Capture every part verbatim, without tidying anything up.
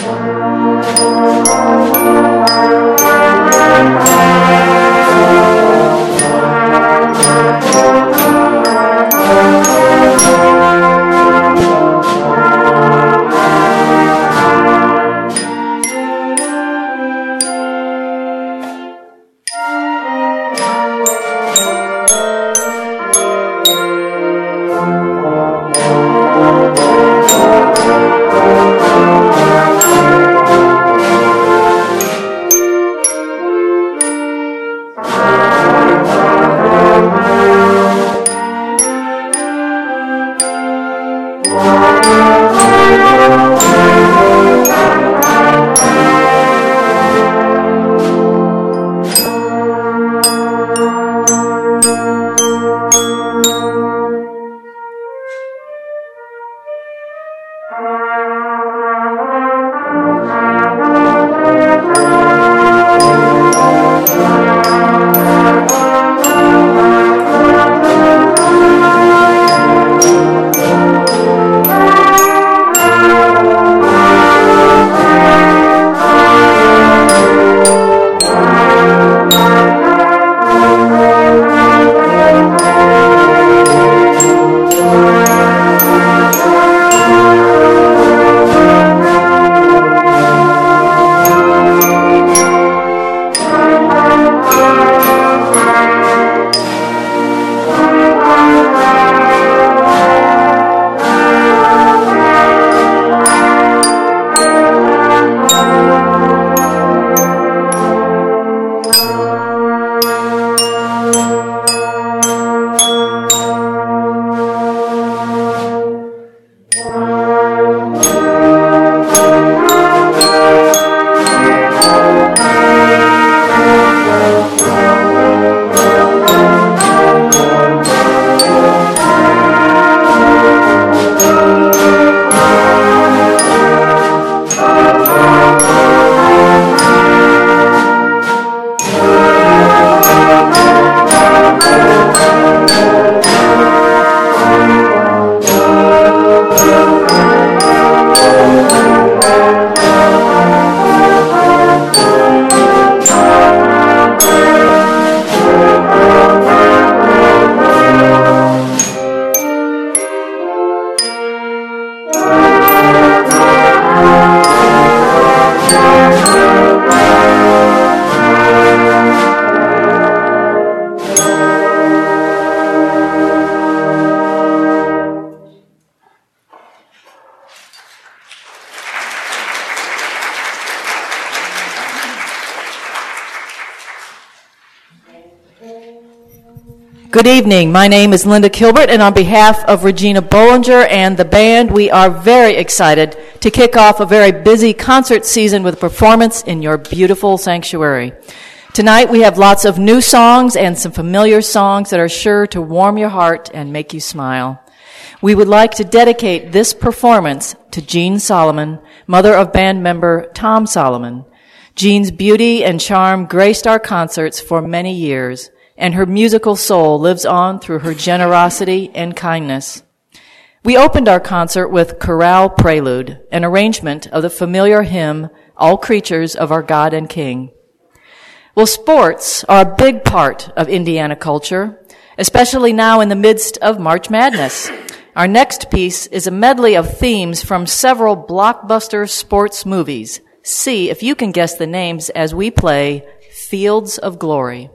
Good evening. My name is Linda Kilbert, and on behalf of Regina Bollinger and the band, we are very excited to kick off a very busy concert season with a performance in your beautiful sanctuary. Tonight we have lots of new songs and some familiar songs that are sure to warm your heart and make you smile. We would like to dedicate this performance to Jean Solomon, mother of band member Tom Solomon. Jean's beauty and charm graced our concerts for many years, and her musical soul lives on through her generosity and kindness. We opened our concert with Chorale Prelude, an arrangement of the familiar hymn, All Creatures of Our God and King. Well, sports are a big part of Indiana culture, especially now in the midst of March Madness. Our next piece is a medley of themes from several blockbuster sports movies. See if you can guess the names as we play Fields of Glory.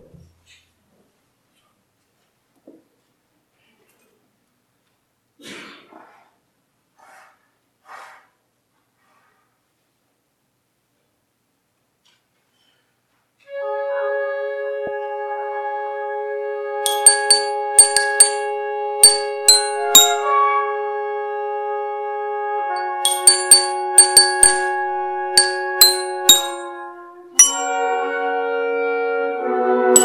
Thank you.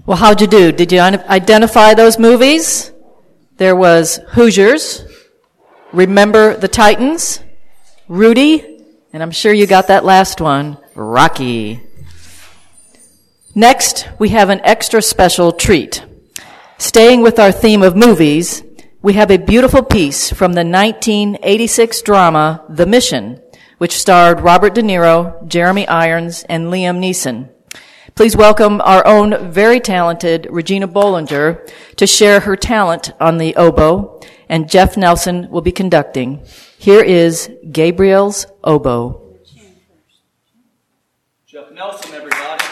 Well, how'd you do? Did you identify those movies? There was Hoosiers, Remember the Titans, Rudy, and I'm sure you got that last one, Rocky. Next, we have an extra special treat. Staying with our theme of movies, we have a beautiful piece from the nineteen eighty-six drama The Mission, which starred Robert De Niro, Jeremy Irons, and Liam Neeson. Please welcome our own very talented Regina Bollinger to share her talent on the oboe, and Jeff Nelson will be conducting. Here is Gabriel's oboe. Jeff Nelson, everybody.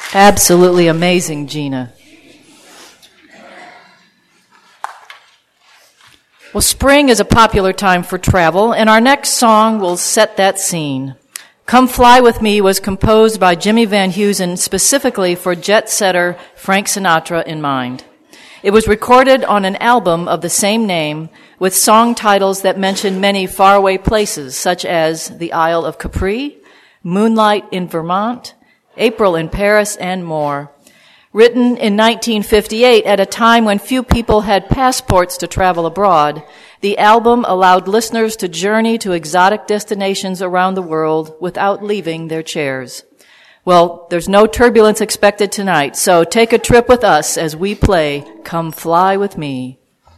Absolutely amazing, Gina. Well, spring is a popular time for travel, and our next song will set that scene. Come Fly With Me was composed by Jimmy Van Heusen specifically for jet-setter Frank Sinatra in mind. It was recorded on an album of the same name with song titles that mention many faraway places, such as the Isle of Capri, Moonlight in Vermont, April in Paris, and more. Written in nineteen fifty-eight at a time when few people had passports to travel abroad, the album allowed listeners to journey to exotic destinations around the world without leaving their chairs. Well, there's no turbulence expected tonight, so take a trip with us as we play Come Fly With Me.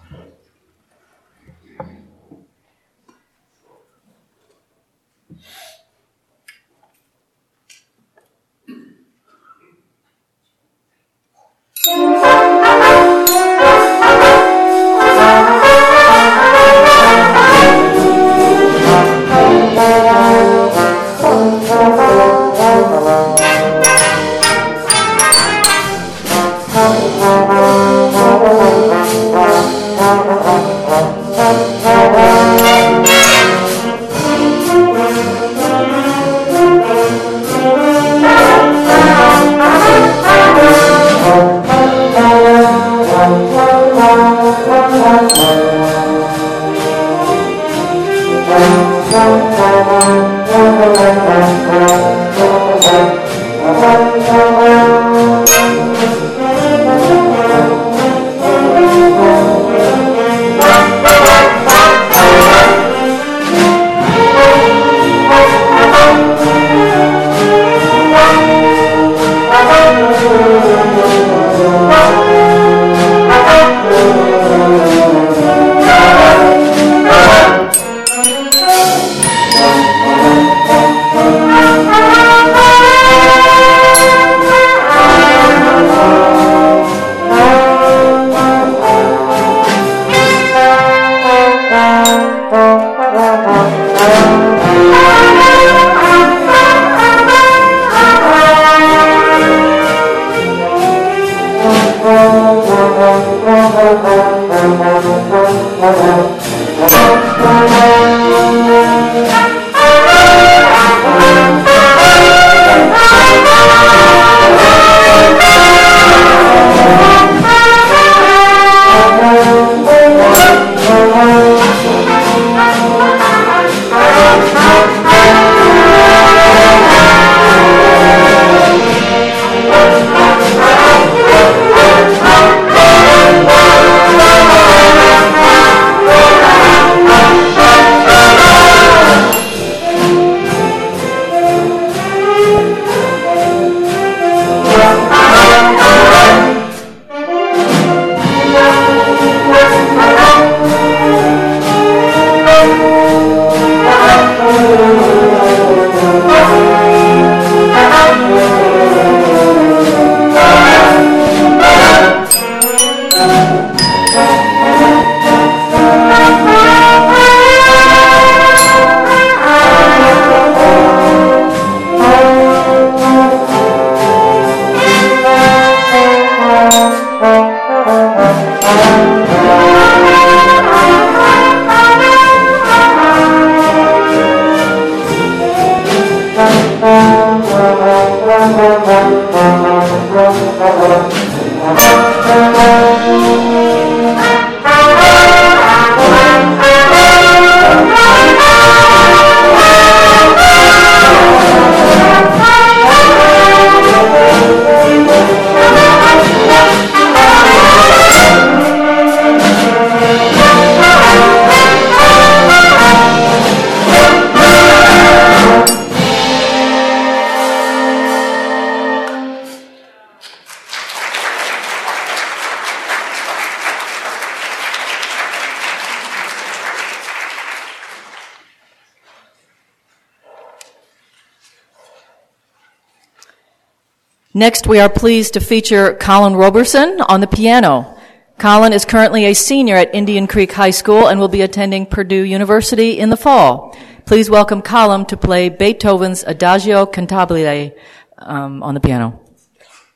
Next, we are pleased to feature Colin Roberson on the piano. Colin is currently a senior at Indian Creek High School and will be attending Purdue University in the fall. Please welcome Colin to play Beethoven's Adagio Cantabile um, on the piano.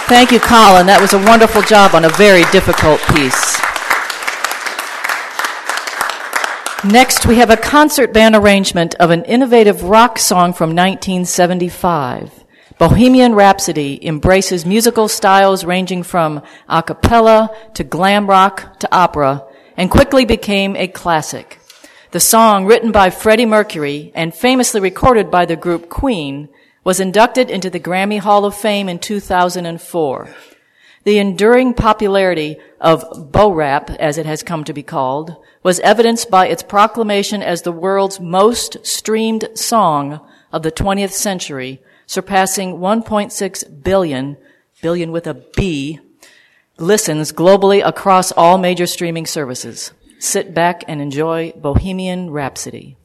Thank you, Colin. That was a wonderful job on a very difficult piece. Next, we have a concert band arrangement of an innovative rock song from nineteen seventy-five. Bohemian Rhapsody embraces musical styles ranging from a cappella to glam rock to opera and quickly became a classic. The song, written by Freddie Mercury and famously recorded by the group Queen, was inducted into the Grammy Hall of Fame in two thousand four. The enduring popularity of Bo Rap, as it has come to be called, was evidenced by its proclamation as the world's most streamed song of the twentieth century, surpassing one point six billion, billion with a B, listens globally across all major streaming services. Sit back and enjoy Bohemian Rhapsody.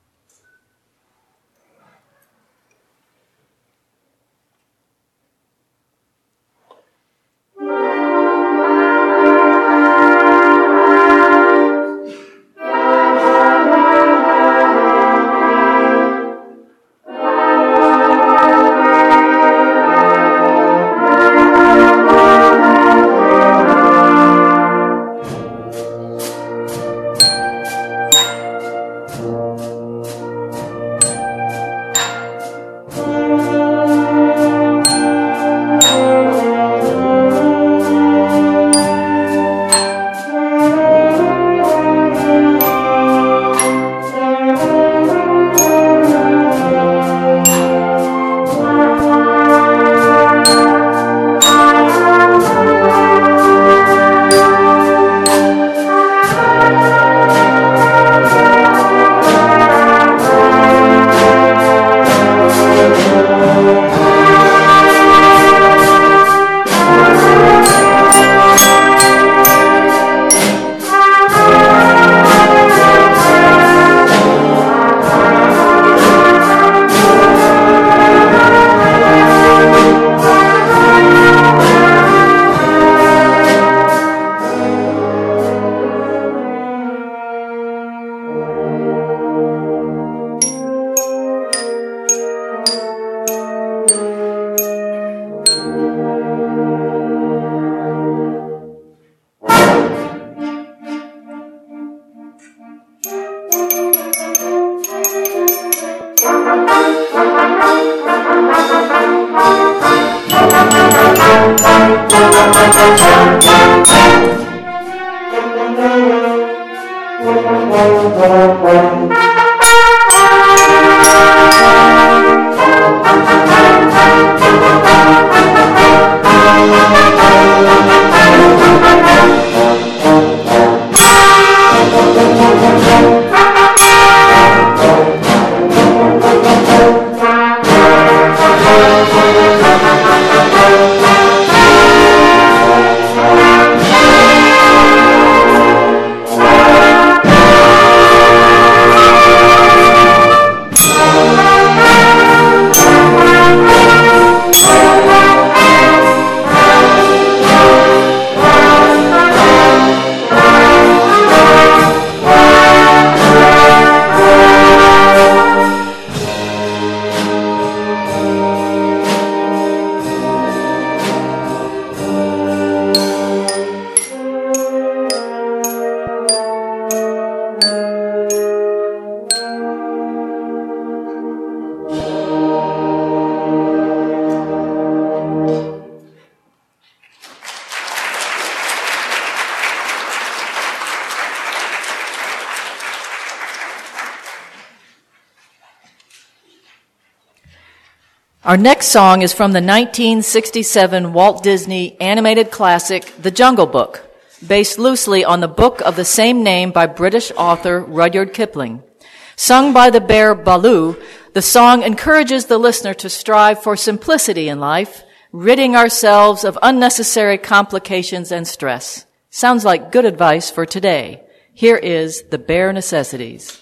Our next song is from the nineteen sixty-seven Walt Disney animated classic, The Jungle Book, based loosely on the book of the same name by British author Rudyard Kipling. Sung by the bear Baloo, the song encourages the listener to strive for simplicity in life, ridding ourselves of unnecessary complications and stress. Sounds like good advice for today. Here is The Bare Necessities.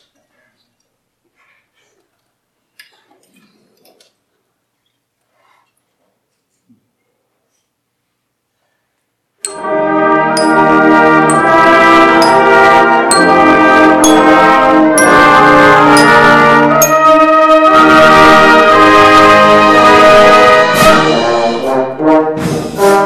Thank you.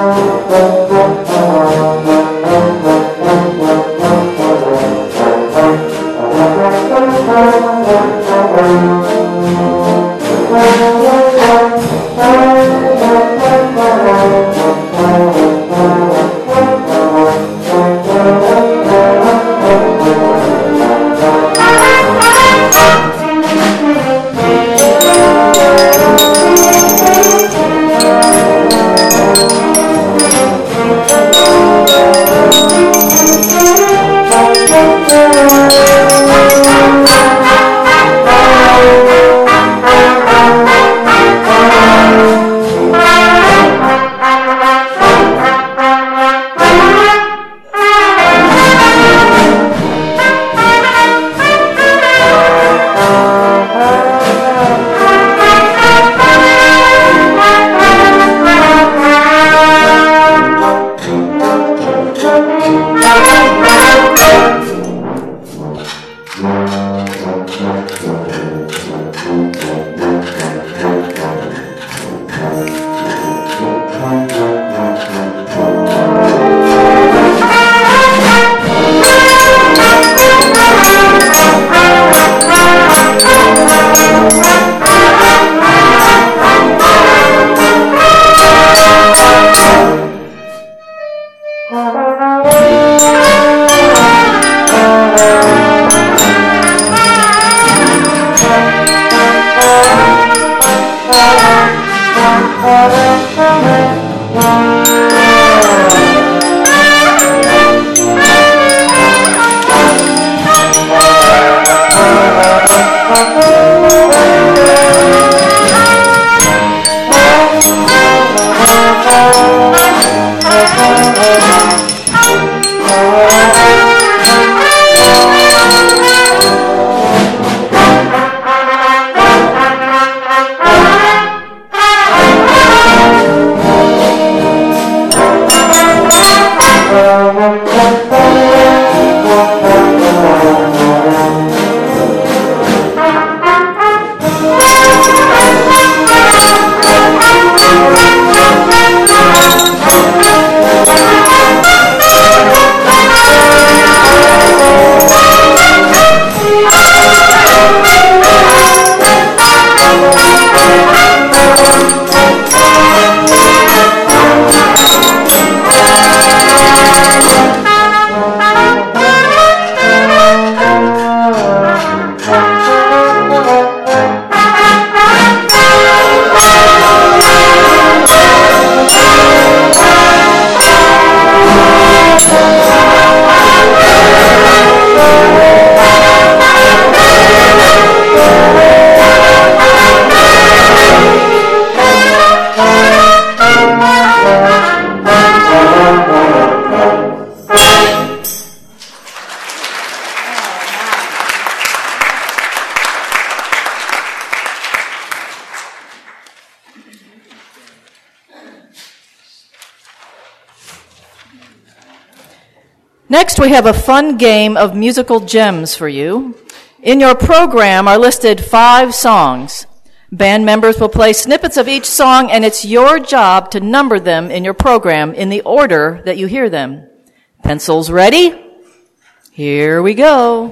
Next, we have a fun game of musical gems for you. In your program are listed five songs. Band members will play snippets of each song, and it's your job to number them in your program in the order that you hear them. Pencils ready? Here we go.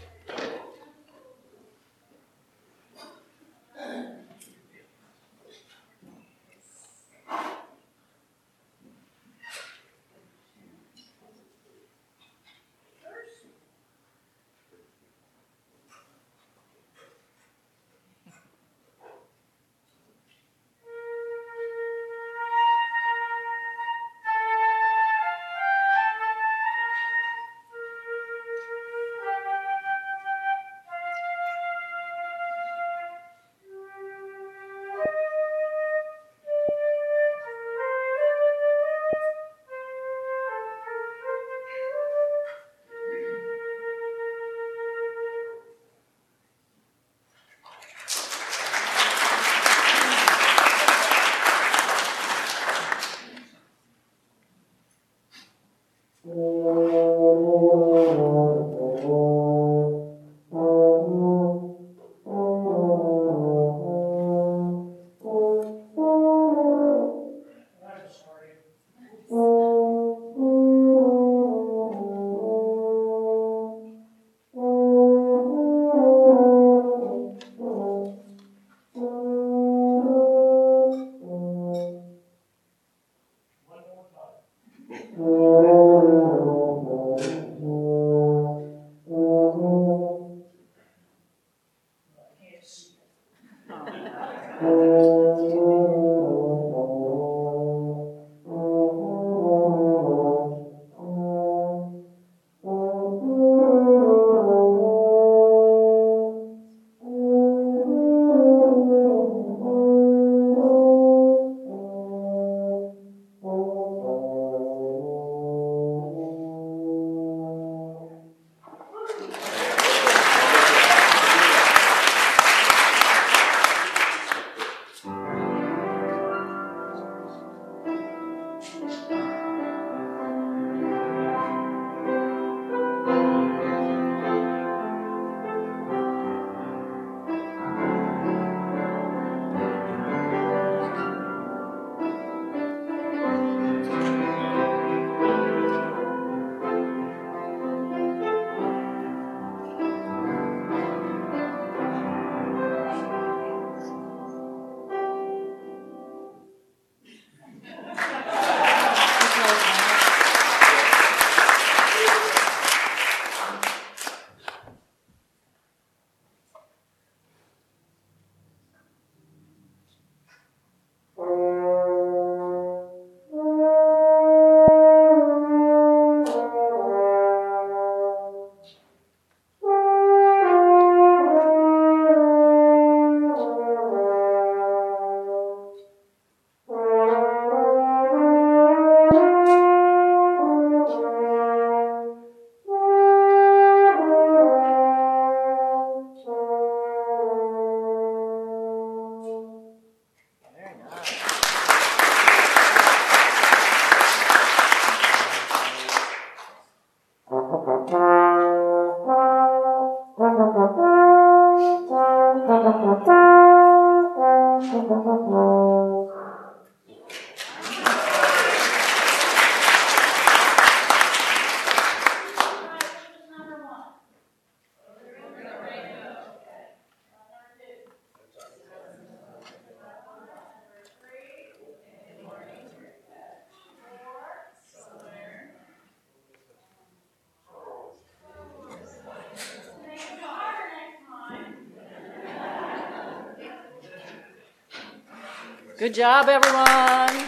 Good job, everyone.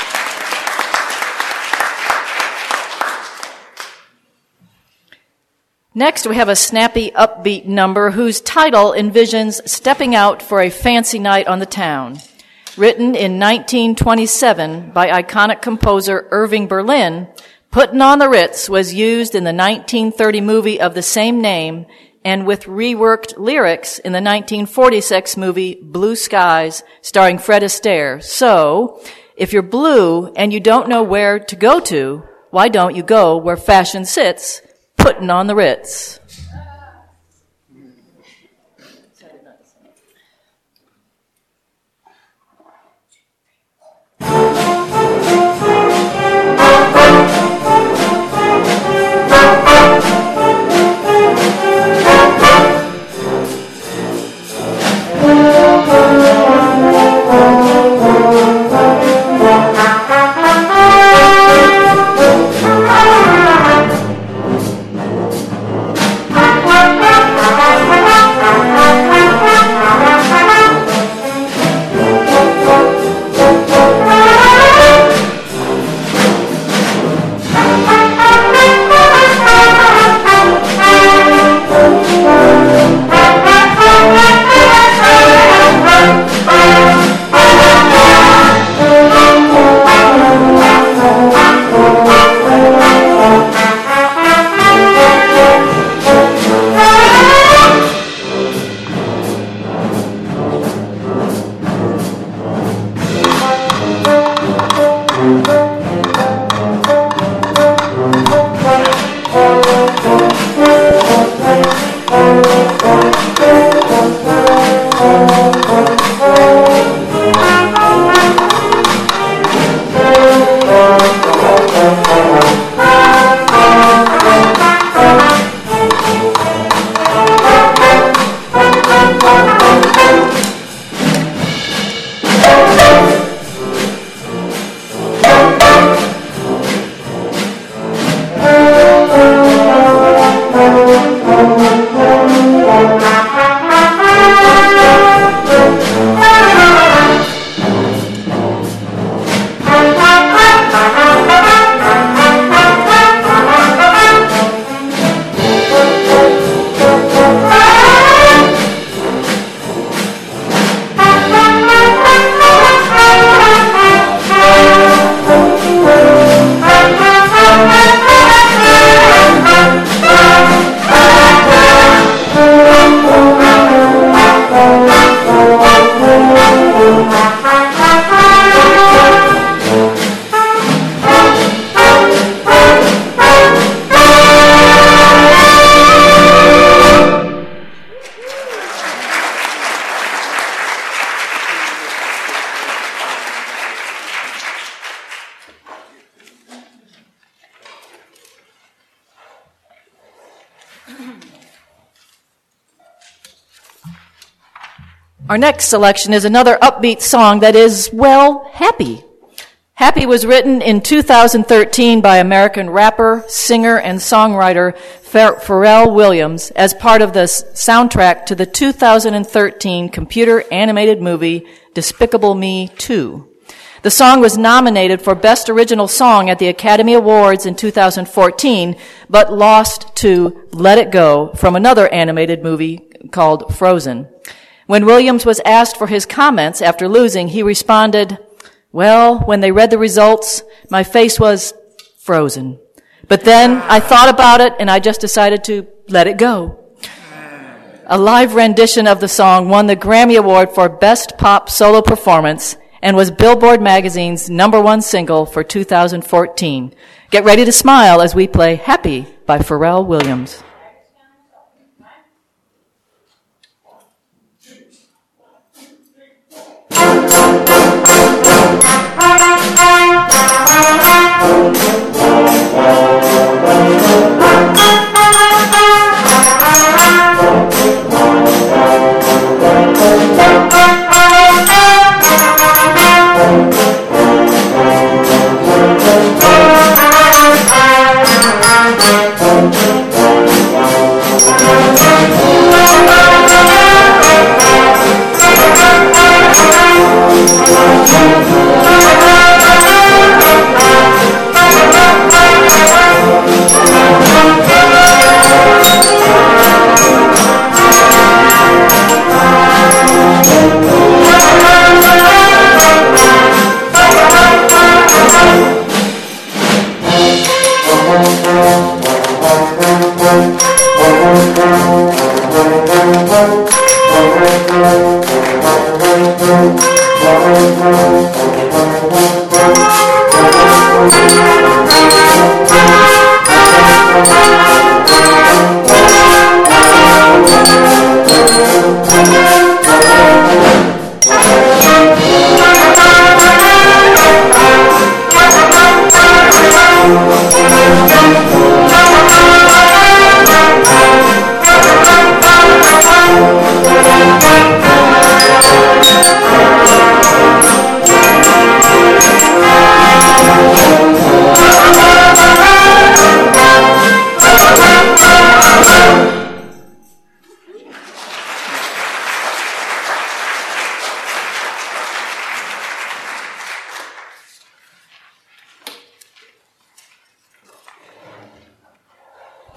Next, we have a snappy, upbeat number whose title envisions stepping out for a fancy night on the town. Written in nineteen twenty-seven by iconic composer Irving Berlin, Puttin' on the Ritz was used in the nineteen thirty movie of the same name and with reworked lyrics in the nineteen forty-six movie Blue Skies, starring Fred Astaire. So, if you're blue and you don't know where to go to, why don't you go where fashion sits, putting on the Ritz? Our next selection is another upbeat song that is, well, happy. Happy was written in two thousand thirteen by American rapper, singer, and songwriter Pharrell Williams as part of the soundtrack to the two thousand thirteen computer animated movie Despicable Me two. The song was nominated for Best Original Song at the Academy Awards in two thousand fourteen, but lost to Let It Go from another animated movie called Frozen. When Williams was asked for his comments after losing, he responded, "Well, when they read the results, my face was frozen. But then I thought about it and I just decided to let it go." A live rendition of the song won the Grammy Award for Best Pop Solo Performance and was Billboard Magazine's number one single for two thousand fourteen. Get ready to smile as we play Happy by Pharrell Williams. Thank you.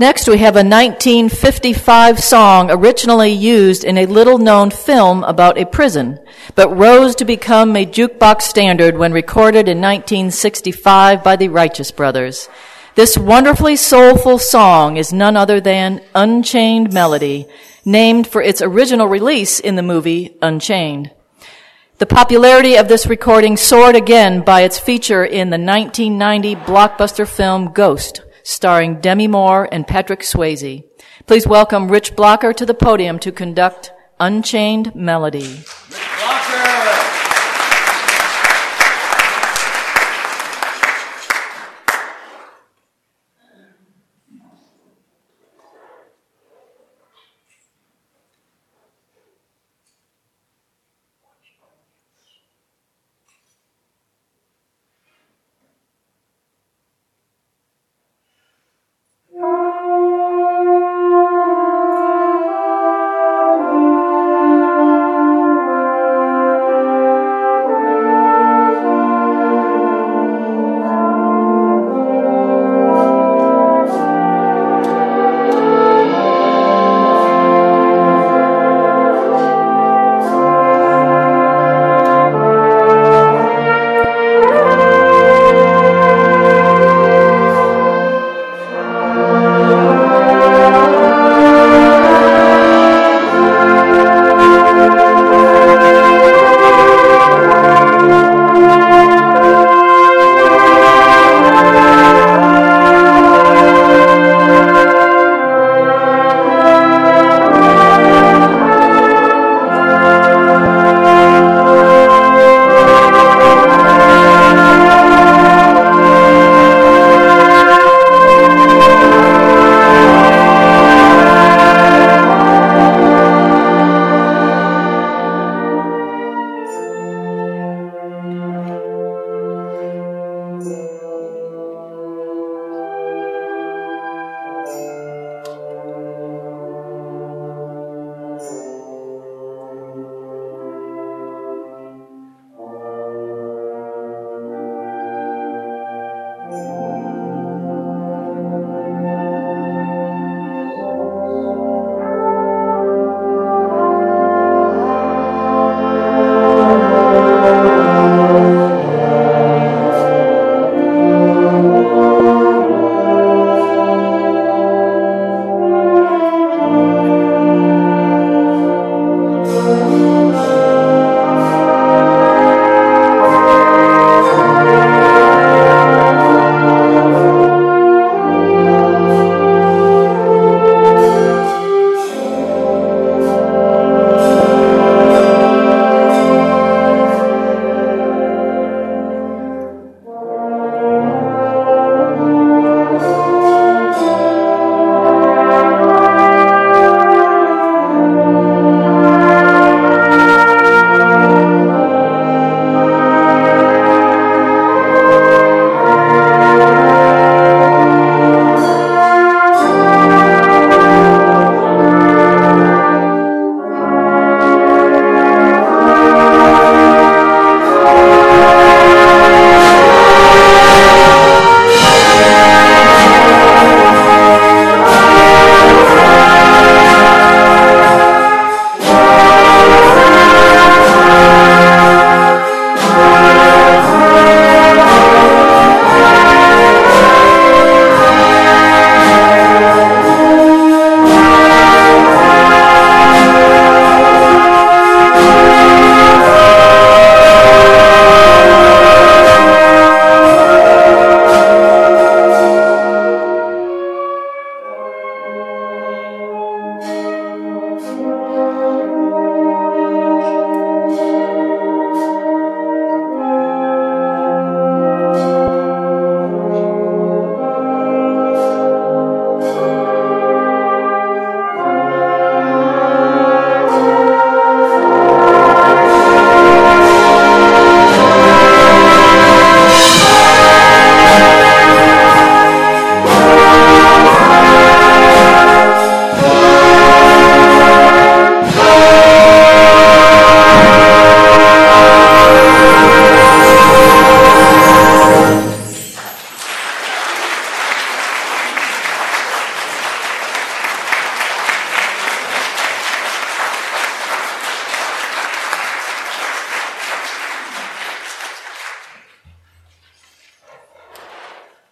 Next, we have a nineteen fifty-five song originally used in a little-known film about a prison, but rose to become a jukebox standard when recorded in nineteen sixty-five by the Righteous Brothers. This wonderfully soulful song is none other than Unchained Melody, named for its original release in the movie Unchained. The popularity of this recording soared again by its feature in the nineteen ninety blockbuster film Ghost, starring Demi Moore and Patrick Swayze. Please welcome Rich Blocker to the podium to conduct Unchained Melody. Rich Blocker! Thank you.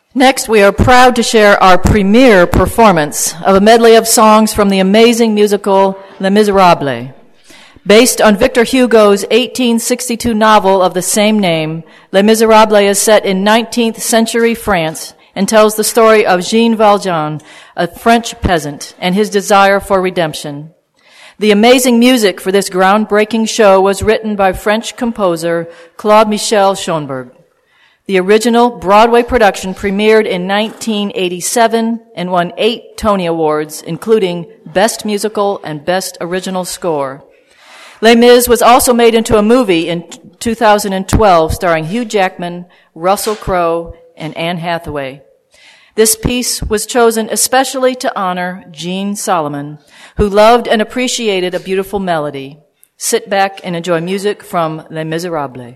Next, we are proud to share our premiere performance of a medley of songs from the amazing musical Les Miserables. Based on Victor Hugo's eighteen sixty-two novel of the same name, Les Miserables is set in nineteenth century France and tells the story of Jean Valjean, a French peasant, and his desire for redemption. The amazing music for this groundbreaking show was written by French composer Claude Michel Schoenberg. The original Broadway production premiered in nineteen eighty-seven and won eight Tony Awards, including Best Musical and Best Original Score. Les Mis was also made into a movie in two thousand twelve starring Hugh Jackman, Russell Crowe, and Anne Hathaway. This piece was chosen especially to honor Jean Solomon, who loved and appreciated a beautiful melody. Sit back and enjoy music from Les Miserables.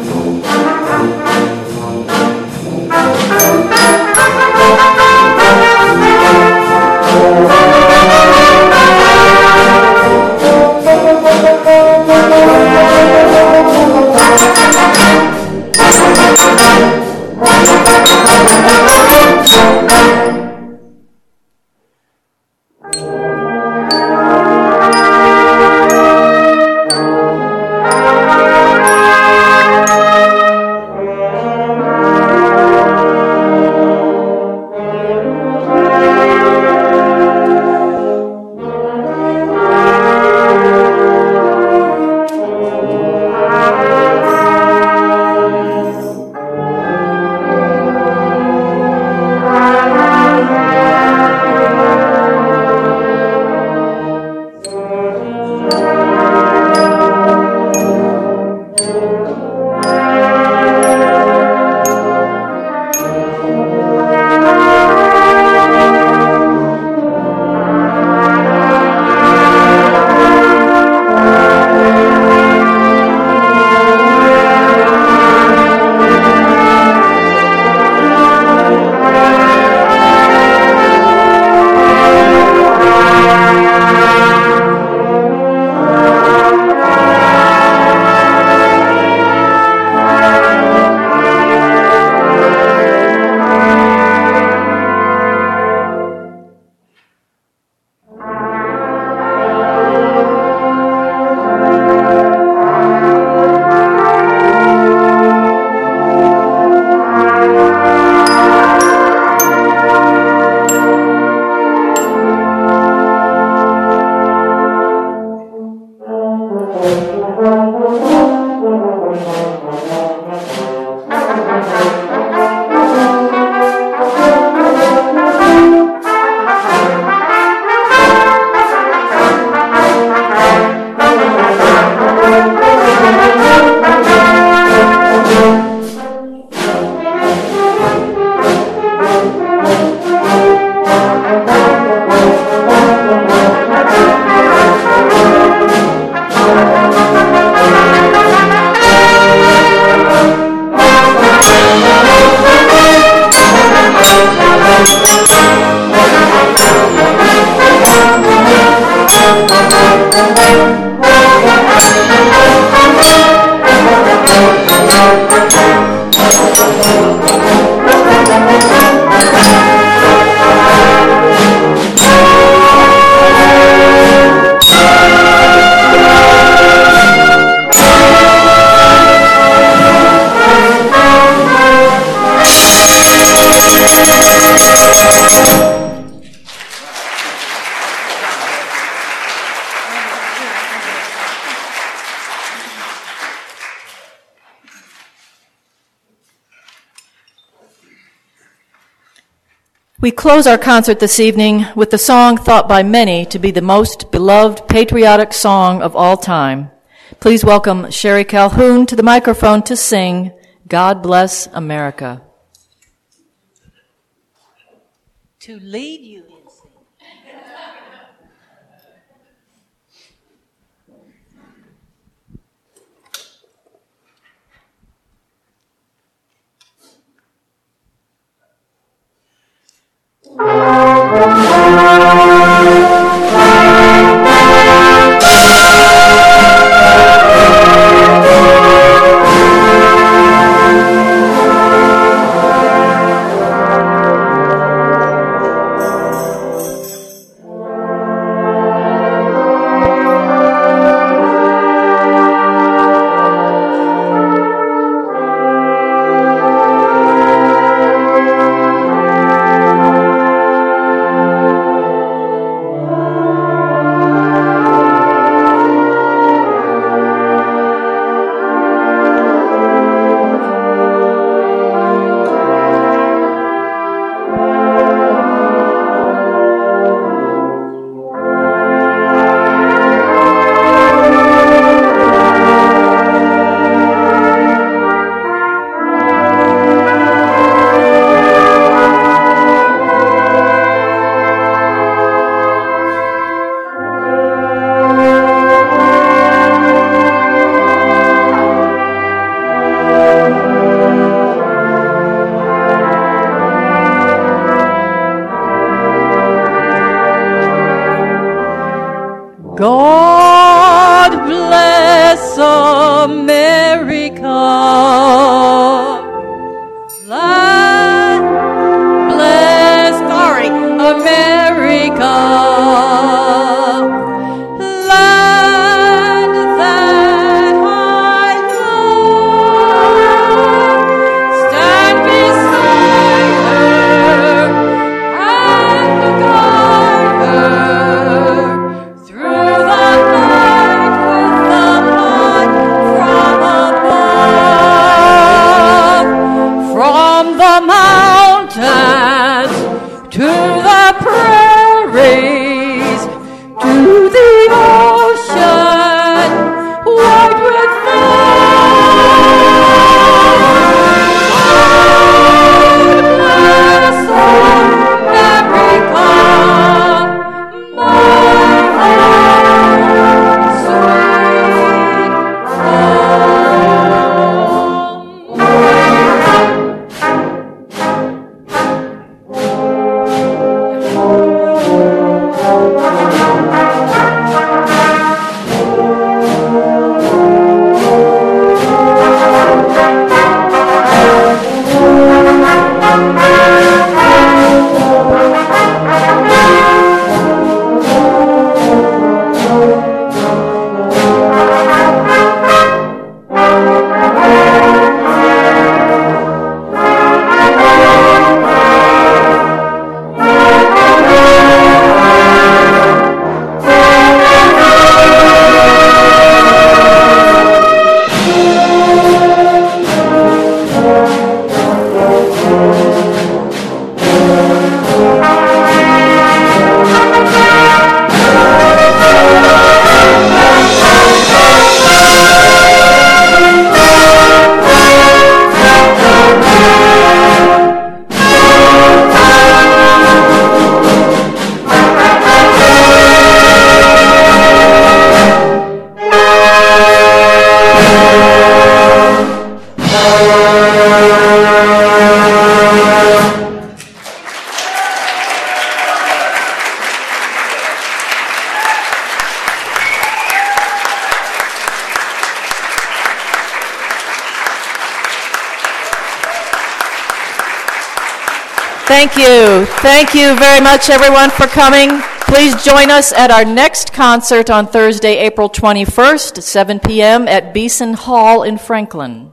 Thank you. We close our concert this evening with the song thought by many to be the most beloved patriotic song of all time. Please welcome Sherry Calhoun to the microphone to sing God Bless America. To lead you in singing. Thank you. Thank you very much, everyone, for coming. Please join us at our next concert on Thursday, April twenty-first, seven p.m. at Beeson Hall in Franklin.